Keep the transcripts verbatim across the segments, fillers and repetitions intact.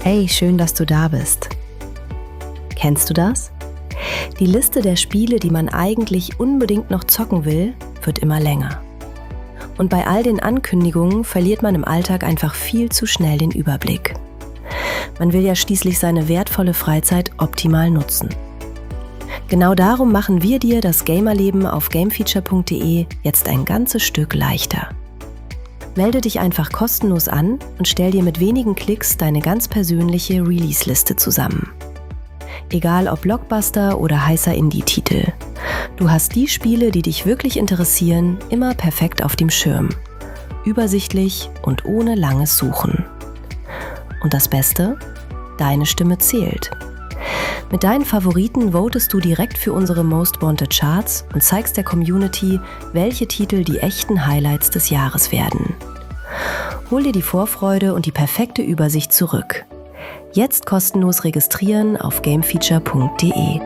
Hey, schön, dass du da bist. Kennst du das? Die Liste der Spiele, die man eigentlich unbedingt noch zocken will, wird immer länger. Und bei all den Ankündigungen verliert man im Alltag einfach viel zu schnell den Überblick. Man will ja schließlich seine wertvolle Freizeit optimal nutzen. Genau darum machen wir dir das Gamerleben auf gamefeature punkt de jetzt ein ganzes Stück leichter. Melde dich einfach kostenlos an und stell dir mit wenigen Klicks deine ganz persönliche Release-Liste zusammen. Egal ob Blockbuster oder heißer Indie-Titel. Du hast die Spiele, die dich wirklich interessieren, immer perfekt auf dem Schirm. Übersichtlich und ohne langes Suchen. Und das Beste? Deine Stimme zählt. Mit deinen Favoriten votest du direkt für unsere Most Wanted Charts und zeigst der Community, welche Titel die echten Highlights des Jahres werden. Hol dir die Vorfreude und die perfekte Übersicht zurück. Jetzt kostenlos registrieren auf gamefeature punkt de.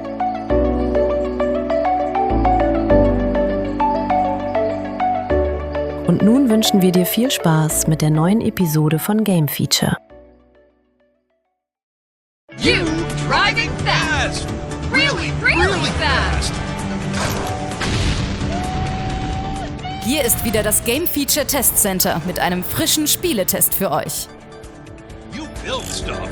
Und nun wünschen wir dir viel Spaß mit der neuen Episode von Game Feature. You driving fast! Really, really fast! Hier ist wieder das Game Feature Test Center mit einem frischen Spieletest für euch. You build stuff.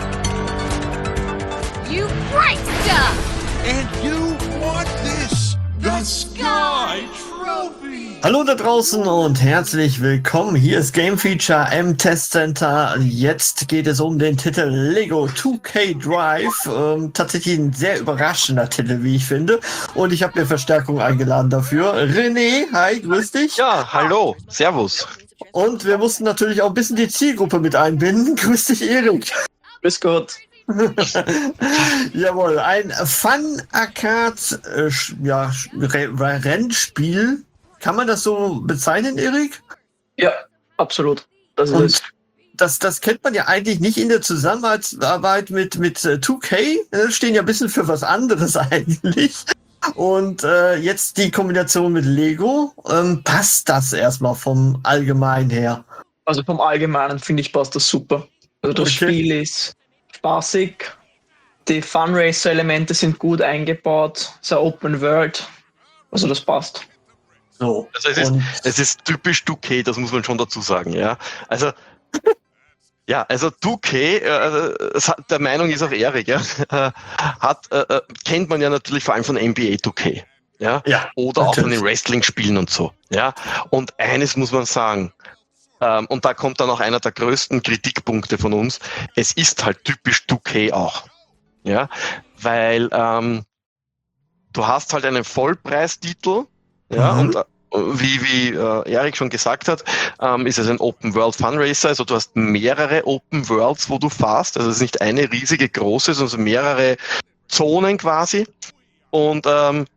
You break stuff! And you want this! The Sky Trophy! Hallo da draußen und herzlich willkommen. Hier ist Game Feature im Test Center. Jetzt geht es um den Titel Lego two K Drive. Ähm, tatsächlich ein sehr überraschender Titel, wie ich finde. Und ich habe mir Verstärkung eingeladen dafür. René, hi, grüß dich. Ja, hallo, servus. Und wir mussten natürlich auch ein bisschen die Zielgruppe mit einbinden. Grüß dich, Erik. Grüß Gott. Jawohl, ein Fun-Arcade äh, ja, Re- Rennspiel. Kann man das so bezeichnen, Erik? Ja, absolut. Das ist Und das, das kennt man ja eigentlich nicht in der Zusammenarbeit mit, mit äh, two K. Das stehen ja ein bisschen für was anderes eigentlich. Und äh, jetzt die Kombination mit Lego. Ähm, passt das erstmal vom Allgemeinen her? Also vom Allgemeinen finde ich, passt das super. Also das Okay. Spiel ist spaßig, die Funracer-Elemente sind gut eingebaut, sehr Open World, also das passt. So. Also es ist, Und es ist typisch two K, das muss man schon dazu sagen, ja. Also, ja, also two K, äh, es hat, der Meinung ist auch Erik, ja, äh, hat, äh, kennt man ja natürlich vor allem von N B A two K, ja, ja, oder auch von natürlich. den Wrestling-Spielen und so, ja. Und eines muss man sagen, ähm, und da kommt dann auch einer der größten Kritikpunkte von uns, es ist halt typisch two K auch, ja, weil ähm, du hast halt einen Vollpreistitel, ja, Mhm. und äh, wie, wie äh, Erik schon gesagt hat, ähm, ist es ein Open World Fun Racer, also du hast mehrere Open Worlds, wo du fährst, also es ist nicht eine riesige große, sondern mehrere Zonen quasi. Und ähm,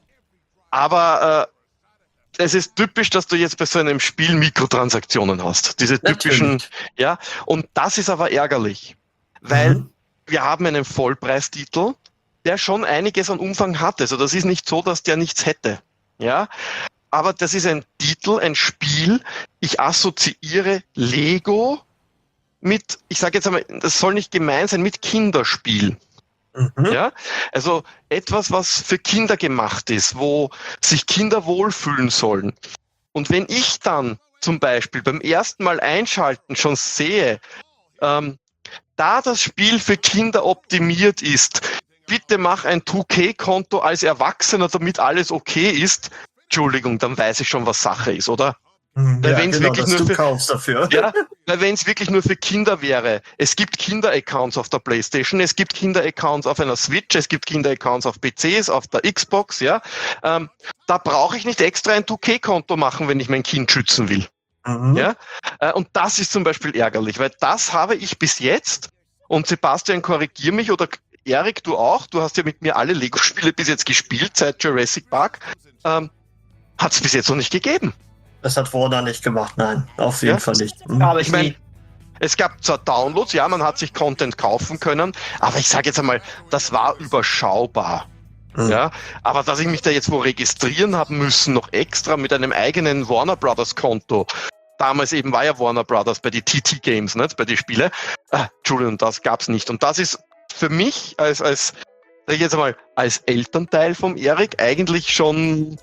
aber äh, es ist typisch, dass du jetzt bei so einem Spiel Mikrotransaktionen hast, diese typischen, Natürlich. ja, und das ist aber ärgerlich, weil Mhm. wir haben einen Vollpreistitel, der schon einiges an Umfang hat, also das ist nicht so, dass der nichts hätte. Ja, aber das ist ein Titel, ein Spiel. Ich assoziiere Lego mit, ich sage jetzt einmal, das soll nicht gemein sein, mit Kinderspiel. Mhm. Ja, also etwas, was für Kinder gemacht ist, wo sich Kinder wohlfühlen sollen. Und wenn ich dann zum Beispiel beim ersten Mal einschalten schon sehe, ähm, da das Spiel für Kinder optimiert ist, bitte mach ein two K-Konto als Erwachsener, damit alles okay ist. Entschuldigung, dann weiß ich schon, was Sache ist, oder? Mhm. Weil Ja, wenn's genau, wirklich dass nur du für- kaufst dafür. Ja, weil wenn es wirklich nur für Kinder wäre, es gibt Kinder-Accounts auf der PlayStation, es gibt Kinder-Accounts auf einer Switch, es gibt Kinder-Accounts auf P Cs, auf der Xbox, ja. Ähm, da brauche ich nicht extra ein two K-Konto machen, wenn ich mein Kind schützen will. Mhm. Ja? Äh, und das ist zum Beispiel ärgerlich, weil das habe ich bis jetzt, und Sebastian, korrigier mich, oder Erik, du auch, du hast ja mit mir alle Lego-Spiele bis jetzt gespielt, seit Jurassic Park, ähm, hat es bis jetzt noch nicht gegeben. Das hat Warner nicht gemacht, nein, auf jeden Ja. Fall nicht. Mhm. Aber Ich meine, es gab zwar Downloads, ja, man hat sich Content kaufen können, aber ich sage jetzt einmal, das war überschaubar. Mhm. Ja, aber dass ich mich da jetzt wo registrieren haben müssen, noch extra mit einem eigenen Warner Brothers Konto, damals eben war ja Warner Brothers bei die T T Games, nicht? Bei den Spielen. Ah, Entschuldigung, das gab's nicht. Und das ist für mich als, als, sag ich jetzt einmal, als Elternteil vom Erik eigentlich schon,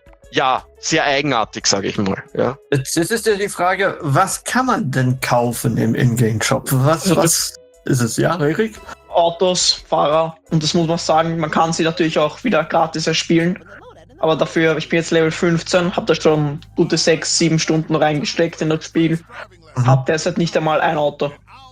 ja, sehr eigenartig, sage ich mal. Ja. Jetzt, jetzt ist ja die Frage, was kann man denn kaufen im Ingame-Shop? Was, was ist es, ja, Erik? Autos, Fahrer. Und das muss man sagen, man kann sie natürlich auch wieder gratis erspielen. Aber dafür, ich bin jetzt Level fünfzehn, habe da schon gute sechs, sieben Stunden reingesteckt in das Spiel. Mhm. Hab derzeit nicht einmal ein Auto.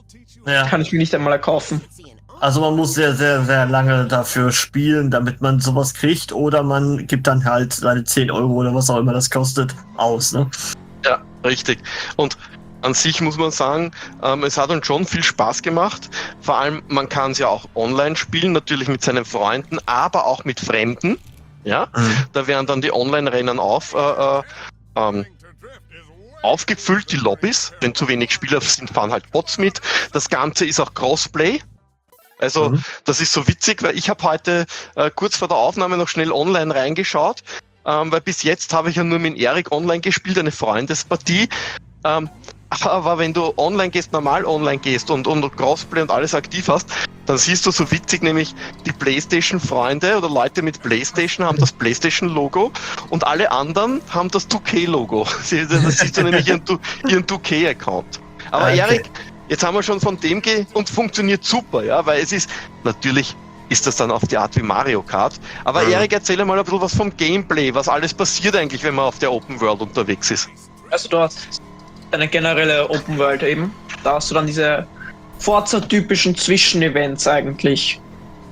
Ja. Kann ich mir nicht einmal erkaufen. Also man muss sehr, sehr, sehr lange dafür spielen, damit man sowas kriegt, oder man gibt dann halt seine zehn Euro oder was auch immer das kostet, aus, ne? Ja, richtig. Und an sich muss man sagen, ähm, es hat uns schon viel Spaß gemacht. Vor allem, man kann es ja auch online spielen, natürlich mit seinen Freunden, aber auch mit Fremden. Ja, Mhm. da werden dann die Online-Rennen auf, äh, äh, ähm, aufgefüllt, die Lobbys. Wenn zu wenig Spieler sind, fahren halt Bots mit. Das Ganze ist auch Crossplay. Also Mhm. das ist so witzig, weil ich habe heute äh, kurz vor der Aufnahme noch schnell online reingeschaut, ähm, weil bis jetzt habe ich ja nur mit Erik online gespielt, eine Freundespartie. Ähm, aber wenn du online gehst, normal online gehst und, und Crossplay und alles aktiv hast, dann siehst du so witzig, nämlich die PlayStation-Freunde oder Leute mit PlayStation haben das PlayStation-Logo und alle anderen haben das zwei K-Logo. Das siehst du nämlich ihren, ihren zwei K-Account. Aber Okay. Erik, jetzt haben wir schon von dem ge und funktioniert super, ja, weil es ist, natürlich ist das dann auf die Art wie Mario Kart. Aber Mhm. Erik, erzähl mal ein bisschen was vom Gameplay, was alles passiert eigentlich, wenn man auf der Open World unterwegs ist. Also du hast eine generelle Open World eben. Da hast du dann diese Forza-typischen Zwischenevents eigentlich.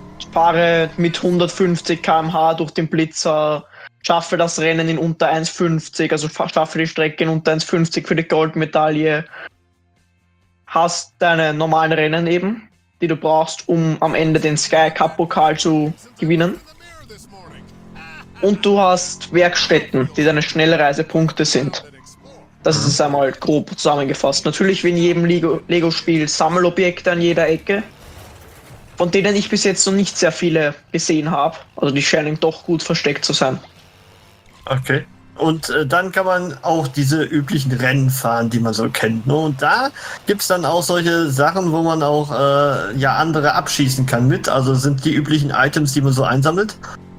Fahre mit hundertfünfzig Kilometer pro Stunde durch den Blitzer, schaffe das Rennen in unter eins fünfzig, also fa- schaffe die Strecke in unter eins fünfzig für die Goldmedaille. Hast deine normalen Rennen eben, die du brauchst, um am Ende den Sky Cup Pokal zu gewinnen. Und du hast Werkstätten, die deine Schnellreisepunkte sind. Das ist es einmal grob zusammengefasst. Natürlich wie in jedem Lego- Lego-Spiel Sammelobjekte an jeder Ecke, von denen ich bis jetzt noch nicht sehr viele gesehen habe. Also die scheinen doch gut versteckt zu sein. Okay. Und äh, dann kann man auch diese üblichen Rennen fahren, die man so kennt. Ne? Und da gibt's dann auch solche Sachen, wo man auch äh, ja andere abschießen kann mit. Also sind die üblichen Items, die man so einsammelt.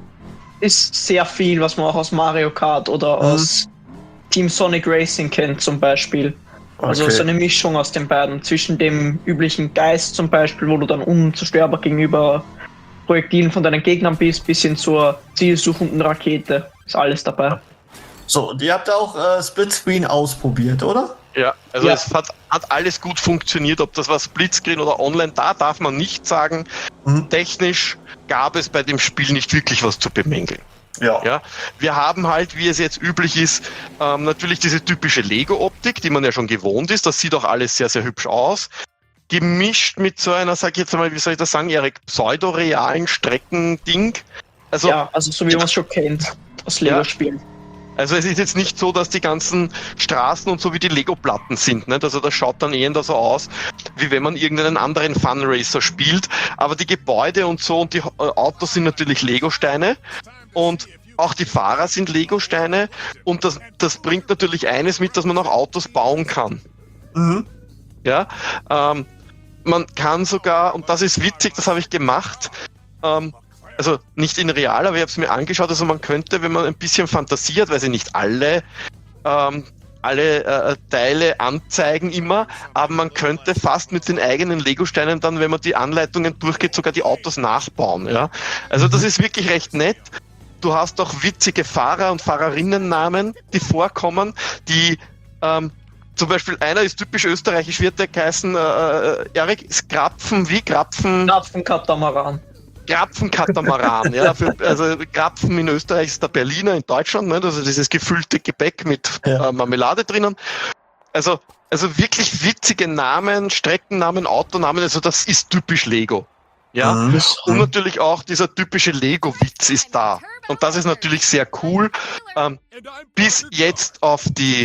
Ist sehr viel, was man auch aus Mario Kart oder Mhm. aus Team Sonic Racing kennt zum Beispiel. Also Okay. so eine Mischung aus den beiden. Zwischen dem üblichen Geist zum Beispiel, wo du dann unzerstörbar gegenüber Projektilen von deinen Gegnern bist, bis hin zur zielsuchenden Rakete. Ist alles dabei. So, und ihr habt auch äh, Splitscreen ausprobiert, oder? Ja, also Ja. es hat, hat alles gut funktioniert, ob das war Splitscreen oder online, da darf man nicht sagen. Mhm. Technisch gab es bei dem Spiel nicht wirklich was zu bemängeln. Ja. Ja, wir haben halt, wie es jetzt üblich ist, ähm, natürlich diese typische Lego-Optik, die man ja schon gewohnt ist. Das sieht auch alles sehr, sehr hübsch aus. Gemischt mit so einer, sag ich jetzt mal, wie soll ich das sagen, Erik, pseudo-realen Streckending. Also, Ja, also so wie man es schon kennt aus Lego-Spielen. also es ist jetzt nicht so, dass die ganzen Straßen und so wie die Lego-Platten sind. Nicht? Also das schaut dann eher so aus, wie wenn man irgendeinen anderen Fun-Racer spielt. Aber die Gebäude und so und die äh, Autos sind natürlich Lego-Steine. Und auch die Fahrer sind Lego-Steine. Und das, das bringt natürlich eines mit, dass man auch Autos bauen kann. Mhm. Ja, ähm, man kann sogar, und das ist witzig, das habe ich gemacht, ähm, also nicht in real, aber ich habe es mir angeschaut, also man könnte, wenn man ein bisschen fantasiert, weil sie nicht alle, ähm, alle äh, Teile anzeigen immer, aber man könnte fast mit den eigenen Lego-Steinen dann, wenn man die Anleitungen durchgeht, sogar die Autos nachbauen. Ja? Also das ist wirklich recht nett. Du hast auch witzige Fahrer- und Fahrerinnennamen, die vorkommen, die ähm, zum Beispiel einer ist typisch österreichisch, wird der geheißen, äh, Erik, ist Krapfen, wie Krapfen? Krapfen-Katamaran. Krapfen-Katamaran, ja. Für, also Krapfen in Österreich ist der Berliner in Deutschland, ne? Also dieses gefüllte Gebäck mit Ja. äh, Marmelade drinnen. Also, also wirklich witzige Namen, Streckennamen, Autonamen, also das ist typisch Lego. Ja. Mhm. Und natürlich auch dieser typische Lego-Witz ist da. Und das ist natürlich sehr cool. Ähm, bis jetzt auf die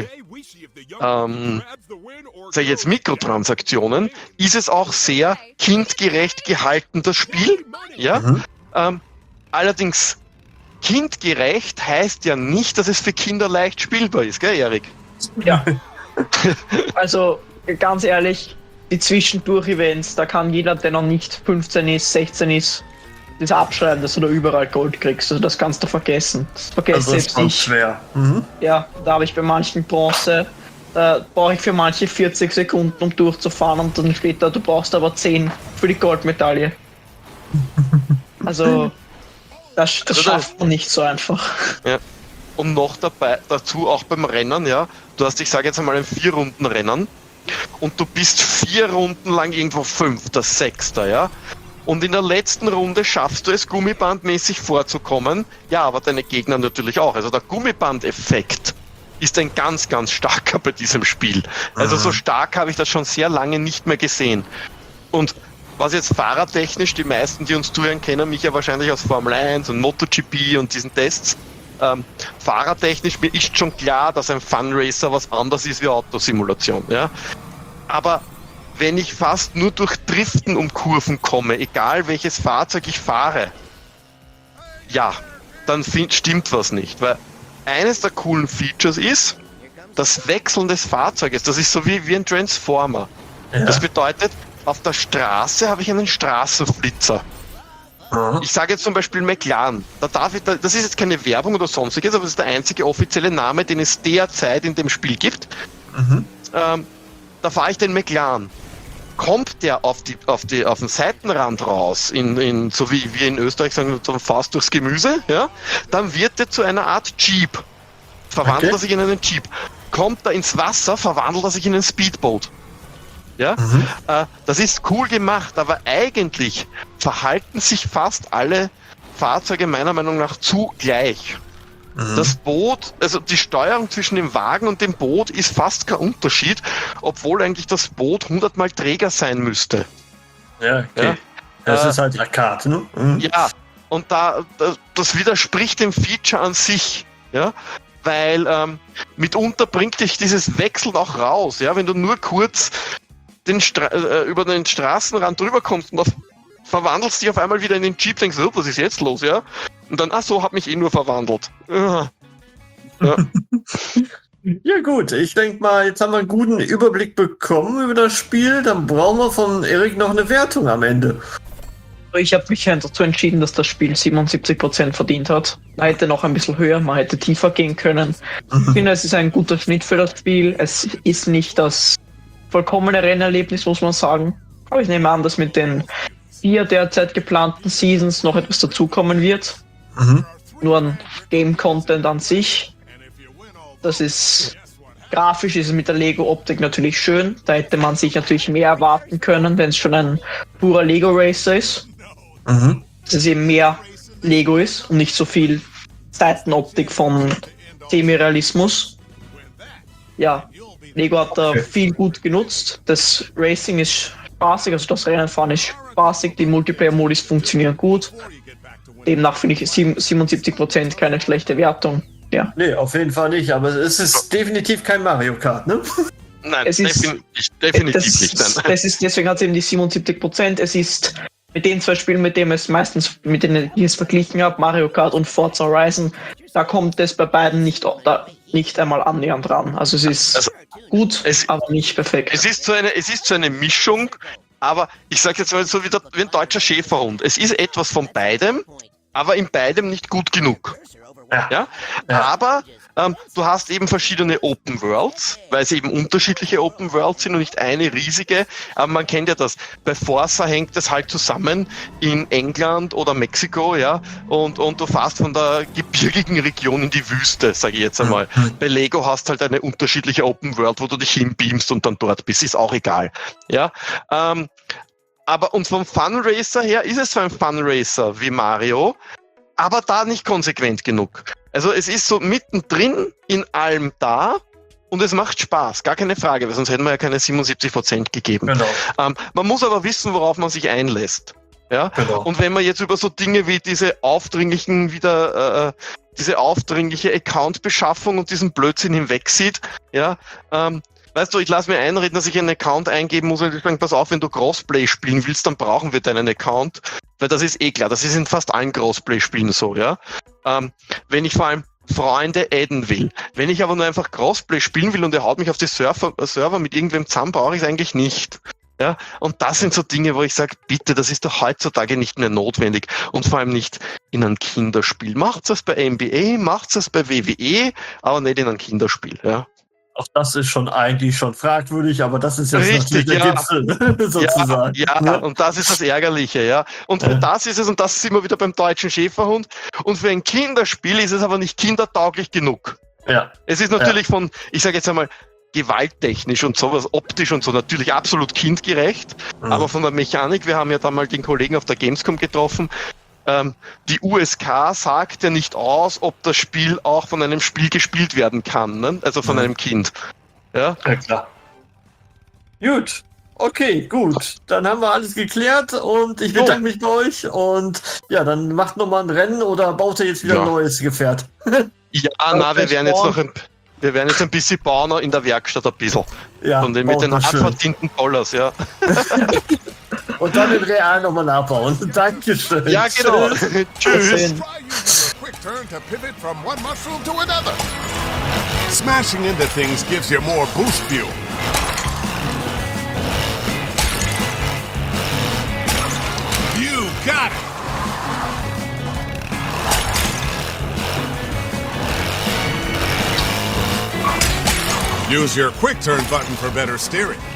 ähm, sag ich jetzt Mikrotransaktionen ist es auch sehr kindgerecht gehalten, das Spiel. Ja? Mhm. Ähm, allerdings kindgerecht heißt ja nicht, dass es für Kinder leicht spielbar ist, gell, Erik? Ja. Also, ganz ehrlich, die Zwischendurch-Events, da kann jeder, der noch nicht fünfzehn ist, sechzehn ist, das abschreiben, dass du da überall Gold kriegst. Also das kannst du vergessen. Das vergesse Also das selbst ist ich. schwer. Mhm. Ja, da habe ich bei manchen Bronze, da brauche ich für manche vierzig Sekunden, um durchzufahren und dann später, du brauchst aber zehn für die Goldmedaille. Also, das, das Also schafft man nicht so einfach. Ja. Und noch dabei, dazu auch beim Rennen, ja, du hast, ich sage jetzt einmal, ein Vier-Runden-Rennen und du bist vier Runden lang irgendwo Fünfter, Sechster, ja. Und in der letzten Runde schaffst du es, gummibandmäßig vorzukommen. Ja, aber deine Gegner natürlich auch. Also der Gummiband-Effekt ist ein ganz, ganz starker bei diesem Spiel. Also so stark habe ich das schon sehr lange nicht mehr gesehen. Und was jetzt fahrertechnisch, die meisten, die uns zuhören, kennen mich ja wahrscheinlich aus Formel eins und MotoGP und diesen Tests. Ähm, fahrertechnisch, mir ist schon klar, dass ein Funracer was anderes ist wie Autosimulation. Ja? Aber wenn ich fast nur durch Driften um Kurven komme, egal welches Fahrzeug ich fahre, ja, dann find, stimmt was nicht. Weil eines der coolen Features ist, das Wechseln des Fahrzeuges. Das ist so wie, wie ein Transformer. Ja. Das bedeutet, auf der Straße habe ich einen Straßenflitzer. Mhm. Ich sage jetzt zum Beispiel McLaren. Da darf ich, das ist jetzt keine Werbung oder sonstiges, aber das ist der einzige offizielle Name, den es derzeit in dem Spiel gibt. Mhm. Ähm, da fahre ich den McLaren. Kommt der auf, die, auf, die, auf den Seitenrand raus, in, in, so wie wir in Österreich sagen, so fast durchs Gemüse, ja, dann wird er zu einer Art Jeep. Verwandelt okay. er sich in einen Jeep. Kommt er ins Wasser, verwandelt er sich in ein Speedboat. Ja, mhm. äh, das ist cool gemacht, aber eigentlich verhalten sich fast alle Fahrzeuge meiner Meinung nach zu gleich. Mhm. Das Boot, also die Steuerung zwischen dem Wagen und dem Boot ist fast kein Unterschied, obwohl eigentlich das Boot hundertmal träger sein müsste. Ja, okay. Ja? Das äh, ist halt Arcade, ne? Mhm. Ja, und da, da das widerspricht dem Feature an sich, ja, weil ähm, mitunter bringt dich dieses Wechseln auch raus, ja, wenn du nur kurz den Stra- äh, über den Straßenrand drüber kommst und auf, verwandelst dich auf einmal wieder in den Jeep, denkst du, oh, was ist jetzt los, ja? Und dann, ach so, hab mich eh nur verwandelt. Ja. Ja. Ja gut, ich denke mal, jetzt haben wir einen guten Überblick bekommen über das Spiel, dann brauchen wir von Erik noch eine Wertung am Ende. Ich habe mich dazu entschieden, dass das Spiel siebenundsiebzig Prozent verdient hat. Man hätte noch ein bisschen höher, man hätte tiefer gehen können. Ich finde, es ist ein guter Schnitt für das Spiel. Es ist nicht das vollkommene Rennerlebnis, muss man sagen. Aber ich nehme an, dass mit den vier derzeit geplanten Seasons noch etwas dazukommen wird. Mhm. Nur an Game-Content an sich. Das ist, grafisch ist es mit der Lego-Optik natürlich schön. Da hätte man sich natürlich mehr erwarten können, wenn es schon ein purer Lego-Racer ist. Mhm. Dass es eben mehr Lego ist und nicht so viel Seitenoptik von Semi-Realismus. Ja, Lego hat da okay. viel gut genutzt. Das Racing ist spaßig, also das Rennenfahren ist spaßig, die Multiplayer-Modis funktionieren gut. Demnach finde ich siebenundsiebzig Prozent keine schlechte Wertung. Ja. Nee, auf jeden Fall nicht, aber es ist definitiv kein Mario Kart, ne? Nein, es ist, definitiv, definitiv das, nicht. Nein. Das ist, deswegen hat es eben die siebenundsiebzig Prozent. Es ist mit den zwei Spielen, mit denen es meistens, mit denen ich es verglichen habe, Mario Kart und Forza Horizon, da kommt es bei beiden nicht, da, nicht einmal annähernd dran. Also es ist also, gut, es, aber nicht perfekt. Es ist so eine, es ist so eine Mischung, aber ich sage jetzt mal so wie, der, wie ein deutscher Schäferhund. Es ist etwas von beidem, aber in beidem nicht gut genug. Ja. Ja? Ja. Aber ähm, du hast eben verschiedene Open Worlds, weil es eben unterschiedliche Open Worlds sind und nicht eine riesige. Aber man kennt ja das. Bei Forza hängt es halt zusammen in England oder Mexiko, ja, und, und du fährst von der gebirgigen Region in die Wüste, sage ich jetzt einmal. Mhm. Bei Lego hast halt eine unterschiedliche Open World, wo du dich hinbeamst und dann dort bist. Ist auch egal. Ja. Ähm, aber und vom Fun Racer her ist es so ein Fun Racer wie Mario, aber da nicht konsequent genug. Also es ist so mittendrin in allem da und es macht Spaß, gar keine Frage, weil sonst hätten wir ja keine siebenundsiebzig Prozent gegeben. Genau. Ähm, man muss aber wissen, worauf man sich einlässt. Ja? Genau. Und wenn man jetzt über so Dinge wie diese aufdringlichen, wieder äh, diese aufdringliche Account-Beschaffung und diesen Blödsinn hinwegsieht, ja, ähm, weißt du, ich lasse mir einreden, dass ich einen Account eingeben muss und ich sage, pass auf, wenn du Crossplay spielen willst, dann brauchen wir deinen Account, weil das ist eh klar, das ist in fast allen Crossplay-Spielen so, ja. Ähm, wenn ich vor allem Freunde adden will. Wenn ich aber nur einfach Crossplay spielen will und er haut mich auf die Surfer, Server mit irgendwem zusammen, brauche ich es eigentlich nicht. Ja, und das sind so Dinge, wo ich sage, bitte, das ist doch heutzutage nicht mehr notwendig und vor allem nicht in einem Kinderspiel. Macht's das bei N B A, macht's das bei W W E, aber nicht in einem Kinderspiel. Ja. Auch das ist schon eigentlich schon fragwürdig, aber das ist jetzt Richtig, natürlich der ja. Gipfel, sozusagen. Ja, ja, und das ist das Ärgerliche, ja. Und Ja. das ist es, und das sind wir wieder beim deutschen Schäferhund. Und für ein Kinderspiel ist es aber nicht kindertauglich genug. Ja. Es ist natürlich von, ich sage jetzt einmal, gewalttechnisch und sowas, optisch und so natürlich absolut kindgerecht, Mhm. aber von der Mechanik, wir haben ja da mal den Kollegen auf der Gamescom getroffen, ähm, die U S K sagt ja nicht aus, ob das Spiel auch von einem Spiel gespielt werden kann, ne? Also von Mhm. einem Kind. Ja? Ja, klar. Gut. Okay, gut. Dann haben wir alles geklärt und ich bedanke mich bei euch und ja, dann macht nochmal ein Rennen oder baut ihr jetzt wieder Ja. ein neues Gefährt? Ja, na, wir werden jetzt noch ein, wir werden jetzt ein bisschen bauen in der Werkstatt ein bisschen. Ja, Von den, mit baut den mal hart schön. verdienten Dollars, ja. Und dann in Real nochmal nachbauen. Dankeschön. Ja, genau. Tschüss. Tschüss. Sehen. Try using a quick turn to pivot from one mushroom to another. Smashing into things gives you more boost fuel. You got it! Use your quick turn button for better steering.